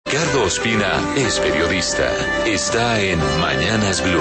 Ricardo Ospina es periodista. Está en Mañanas Blue.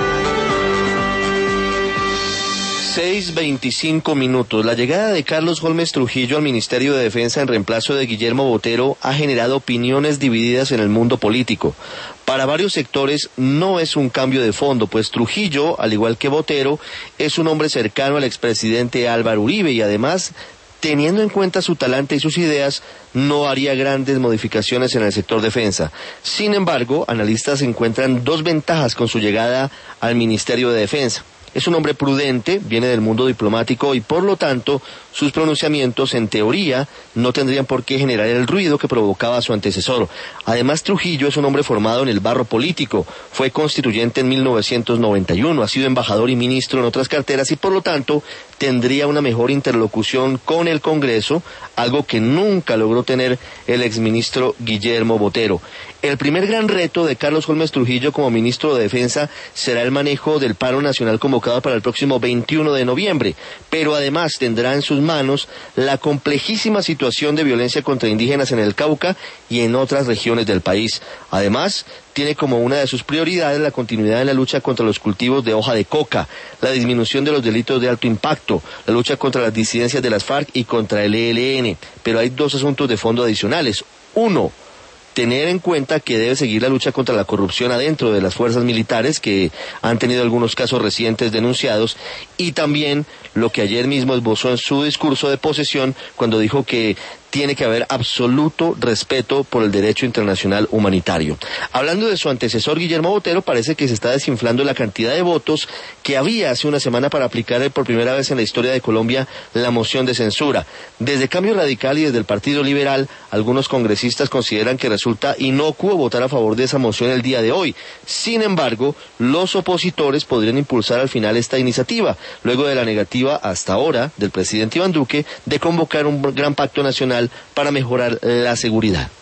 6:25. La llegada de Carlos Holmes Trujillo al Ministerio de Defensa en reemplazo de Guillermo Botero ha generado opiniones divididas en el mundo político. Para varios sectores no es un cambio de fondo, pues Trujillo, al igual que Botero, es un hombre cercano al expresidente Álvaro Uribe y además, teniendo en cuenta su talante y sus ideas, no haría grandes modificaciones en el sector defensa. Sin embargo, analistas encuentran dos ventajas con su llegada al Ministerio de Defensa. Es un hombre prudente, viene del mundo diplomático y por lo tanto sus pronunciamientos en teoría no tendrían por qué generar el ruido que provocaba su antecesor. Además, Trujillo es un hombre formado en el barro político, fue constituyente en 1991, ha sido embajador y ministro en otras carteras y por lo tanto tendría una mejor interlocución con el Congreso, algo que nunca logró tener el exministro Guillermo Botero. El primer gran reto de Carlos Holmes Trujillo como ministro de Defensa será el manejo del paro nacional convocado para el próximo 21 de noviembre, pero además tendrá en sus manos la complejísima situación de violencia contra indígenas en el Cauca y en otras regiones del país. Además, tiene como una de sus prioridades la continuidad en la lucha contra los cultivos de hoja de coca, la disminución de los delitos de alto impacto, la lucha contra las disidencias de las FARC y contra el ELN. Pero hay dos asuntos de fondo adicionales. Uno, tener en cuenta que debe seguir la lucha contra la corrupción adentro de las fuerzas militares, que han tenido algunos casos recientes denunciados, y también lo que ayer mismo esbozó en su discurso de posesión cuando dijo que tiene que haber absoluto respeto por el derecho internacional humanitario. Hablando de su antecesor Guillermo Botero, parece que se está desinflando la cantidad de votos que había hace una semana para aplicar por primera vez en la historia de Colombia la moción de censura. Desde Cambio Radical y desde el Partido Liberal, algunos congresistas consideran que resulta inocuo votar a favor de esa moción el día de hoy. Sin embargo, los opositores podrían impulsar al final esta iniciativa, luego de la negativa hasta ahora del presidente Iván Duque de convocar un gran pacto nacional para mejorar la seguridad.